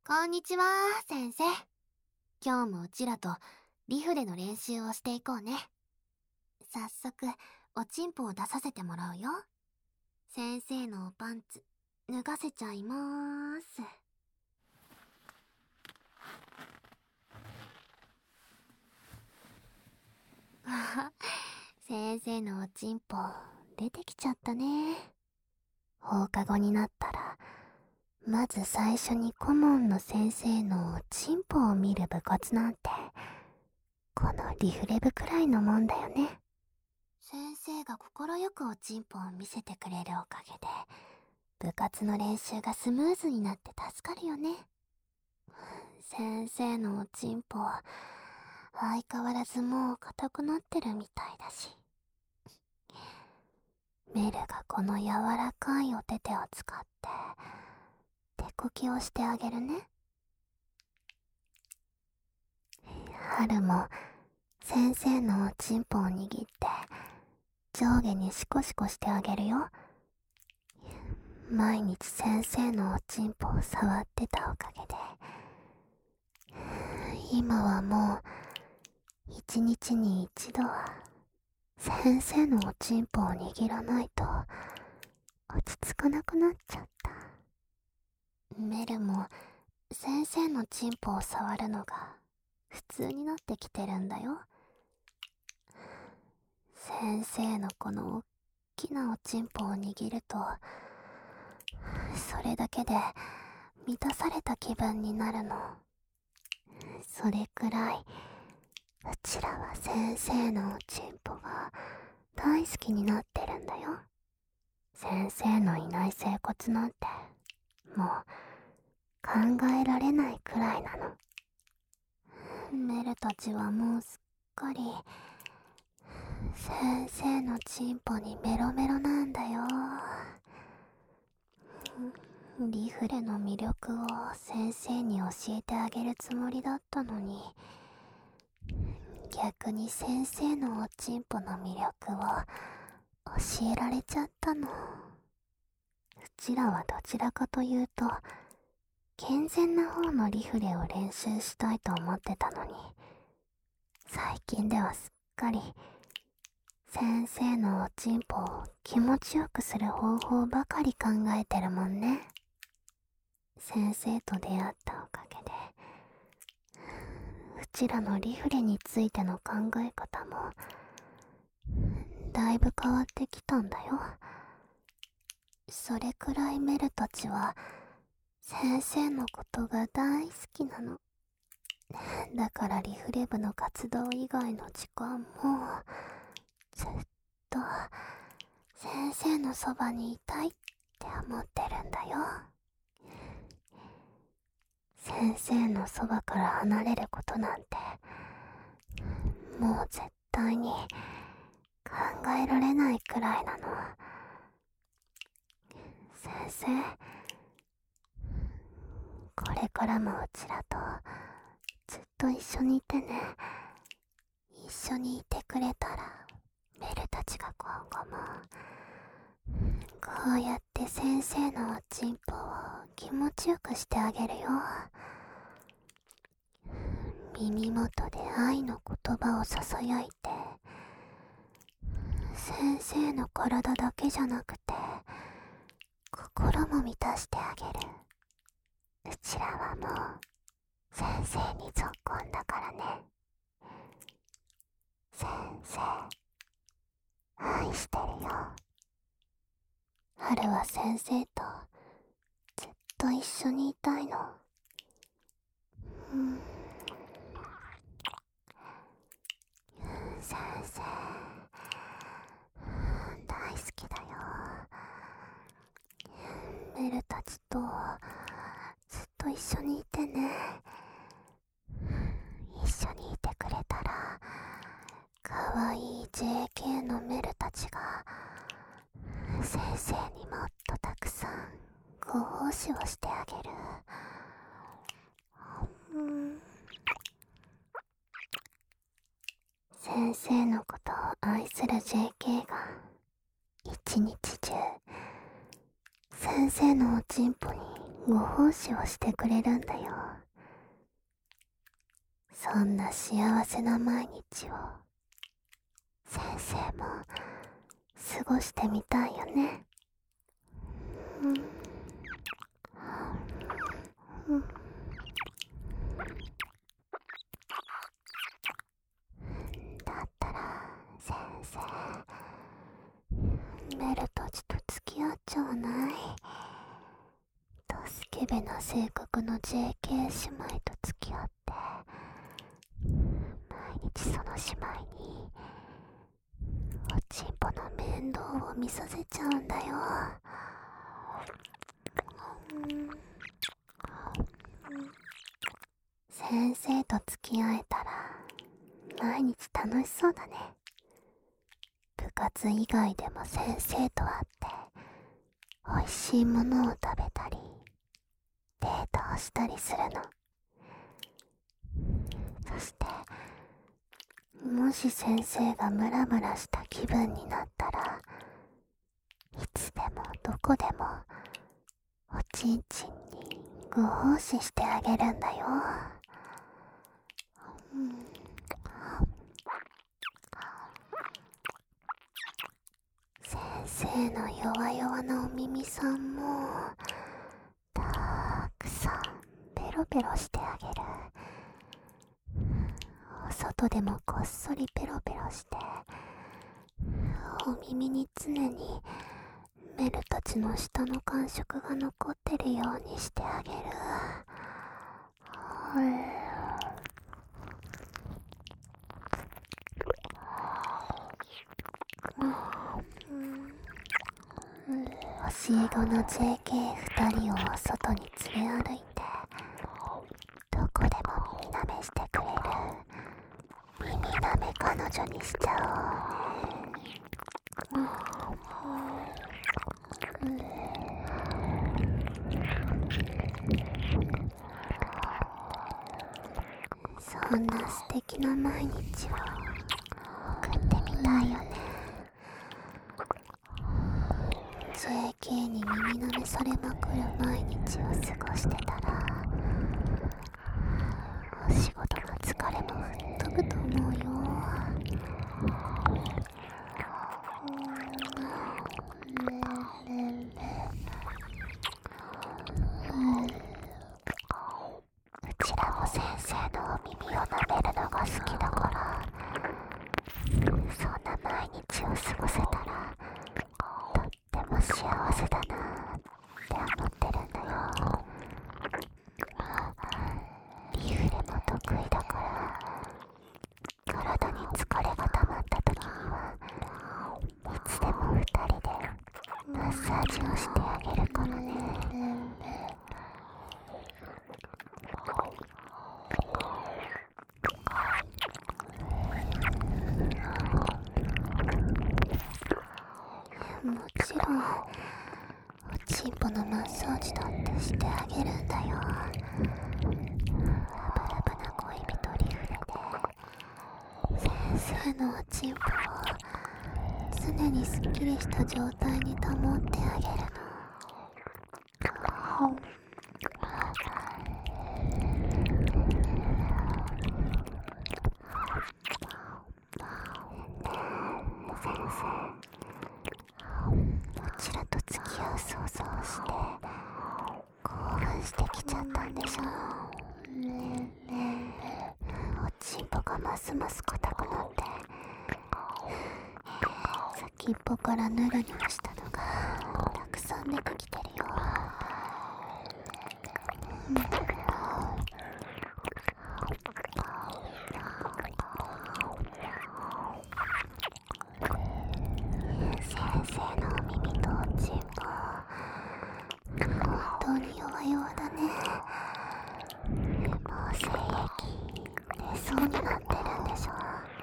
こんにちは、先生。今日もうちらとリフレの練習をしていこうね。早速、おちんぽを出させてもらうよ。先生のパンツ、脱がせちゃいまーす。先生のおちんぽ、出てきちゃったね。放課後になったら、まず最初に顧問の先生のおちんぽを見る部活なんて、このリフレ部くらいのもんだよね。先生が心よくおちんぽを見せてくれるおかげで、部活の練習がスムーズになって助かるよね。先生のおちんぽ、相変わらずもう硬くなってるみたいだし。メルがこの柔らかいお手手を使って、手こきをしてあげるね。春も先生のおちんぽを握って、上下にシコシコしてあげるよ。毎日先生のおちんぽを触ってたおかげで、今はもう一日に一度は先生のおちんぽを握らないと落ち着かなくなっちゃった。メルも先生のちんぽを触るのが普通になってきてるんだよ。先生のこのおっきなおちんぽを握ると、それだけで満たされた気分になるの。それくらい、うちらは先生のおちんぽが大好きになってるんだよ。先生のいない生活なんて、もう考えられないくらいなの。メルたちはもうすっかり、先生のちんぽにメロメロなんだよ。リフレの魅力を先生に教えてあげるつもりだったのに、逆に先生のおちんぽの魅力を教えられちゃったの。うちらはどちらかというと、健全な方のリフレを練習したいと思ってたのに、最近ではすっかり先生のおちんぽを気持ちよくする方法ばかり考えてるもんね。先生と出会ったおかげで、うちらのリフレについての考え方もだいぶ変わってきたんだよ。それくらいメルたちは先生のことが大好きなの。だからリフレ部の活動以外の時間もずっと先生のそばにいたいって思ってるんだよ。先生のそばから離れることなんてもう絶対に考えられないくらいなの。先生、これからもうちらとずっと一緒にいてね。一緒にいてくれたら、メルたちが今後もこうやって先生のおちんぽを気持ちよくしてあげるよ。耳元で愛の言葉を囁いて、先生の体だけじゃなくて心も満たしてあげる。うちらはもう先生にぞっこんだからね。先生、愛してるよ。春は先生とずっと一緒にいたいの。先生、大好きだよ。メルたちとずっと一緒にいてね。一緒にいてくれたら、かわいい JK のメルたちが先生にもっとたくさんご奉仕をしてあげる。先生のことを愛する JK が一日中先生のおちんぽにご奉仕をしてくれるんだよ。そんな幸せな毎日を先生も過ごしてみたいよね。だったら先生、メルたちと付き合っちゃわない？スケベな性格の JK 姉妹と付き合って毎日その姉妹におちんぽの面倒を見させちゃうんだよ。先生と付き合えたら毎日楽しそうだね。部活以外でも先生と会って美味しいものを食べたりデートをしたりするの。そしてもし先生がムラムラした気分になったらいつでもどこでもおちんちんにご奉仕してあげるんだよ。先生の弱々なお耳さんもたくさんペロペロしてあげる。お外でもこっそりペロペロしてお耳に常にメルたちの舌の感触が残ってるようにしてあげる。教え子の JK2 人を外に連れ歩いてどこでも耳舐めしてくれる耳舐め彼女にしちゃおうね。そんな素敵な毎日を送ってみたいよね。JK に耳舐めされまくる毎日を過ごしてたらお仕事の疲れも吹っ飛ぶと思うよ。うちらも先生のお耳を舐めるのが好きだからそんな毎日を過ごせたらとっても幸せだなって思ってるんだよ。リフレも得意だから体に疲れが溜まった時にはいつでも二人でマッサージをしてあげるからね。もちろんおちんぽのマッサージだってしてあげるんだよ。ラブラブな恋人リフレで先生のおちんぽを常にすっきりした状態に保ってあげるの。先生うちらと付き合う想像をして興奮してきちゃったんでしょ。おちんぽがますます硬くなって先っぽからヌルヌルしたのがたくさん出てきてるよ。先生のお耳とおちんぽ本当に弱々だね。もう精液出そうになってるんでしょ。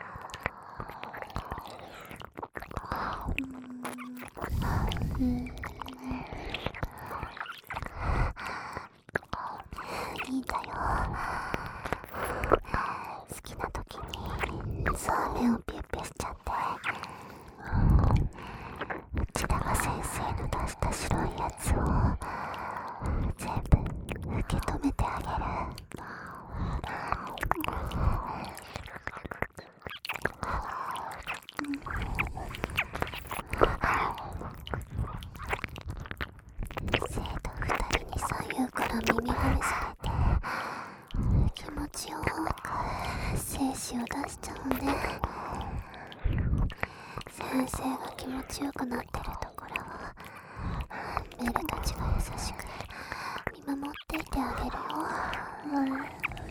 いいんだよ。好きな時にそうめんをピュッピュしちゃってうちらが先生の出した白いやつを全部け止めてあげる。生徒二人に左右から耳がめされて気持ちよく精子を出しちゃうね。先生が気持ちよくなってるところをメルたちが優しく見守っていてあげるよ。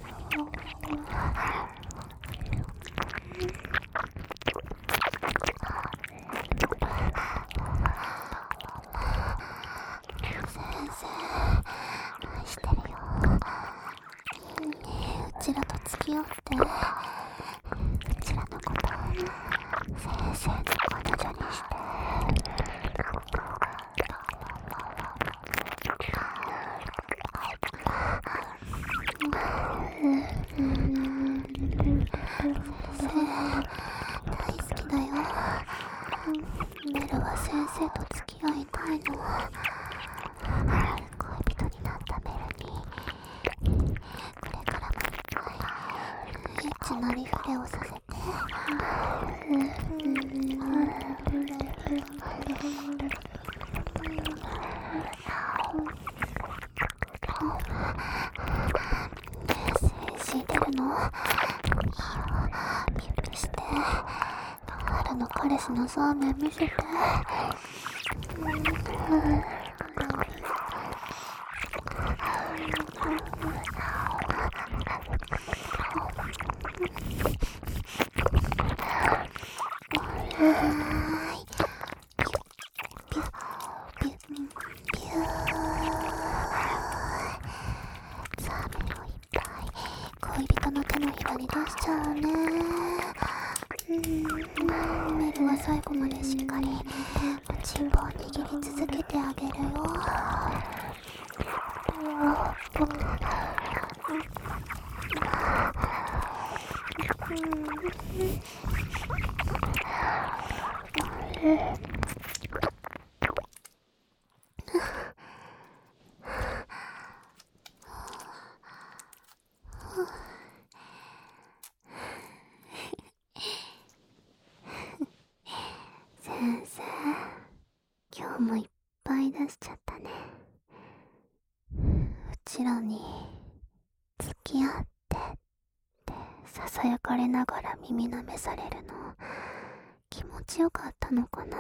先生愛してるよ。うちらと付き合って、うちらのこと先生の彼女にして。先生大好きだよ。メルは先生と付き合いたいの。恋人になったメルにこれからもいっぱいエッチなリフレをさせて。精子出るの？いいよ、ピュッピして春の彼氏のそうめん見せて。恋人の手のひらに出しちゃうね。メルは最後までしっかりおちんぽを握り続けてあげるよ。先生、今日もいっぱい出しちゃったね。うちらに付き合ってって囁かれながら耳舐めされるの気持ちよかったのかな。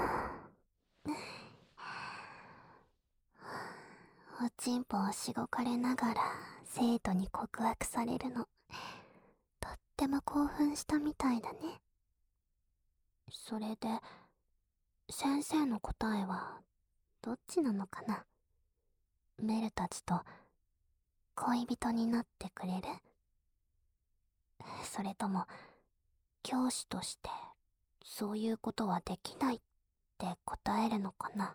おちんぽをしごかれながら生徒に告白されるのとっても興奮したみたいだね。それで先生の答えはどっちなのかな。メルたちと恋人になってくれる？それとも教師としてそういうことはできないって答えるのかな。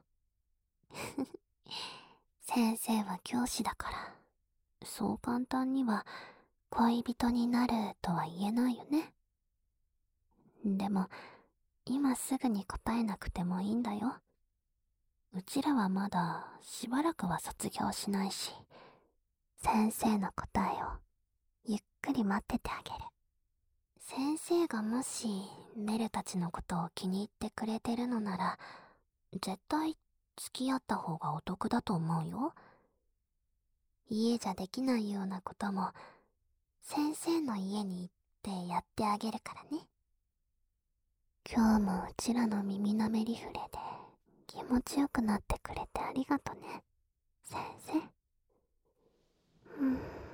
先生は教師だからそう簡単には恋人になるとは言えないよね。でも今すぐに答えなくてもいいんだよ。うちらはまだしばらくは卒業しないし、先生の答えをゆっくり待っててあげる。先生がもしメルたちのことを気に入ってくれてるのなら絶対付き合った方がお得だと思うよ。家じゃできないようなことも先生の家に行ってやってあげるからね。今日もうちらの耳なめリフレで気持ちよくなってくれてありがとね、先生。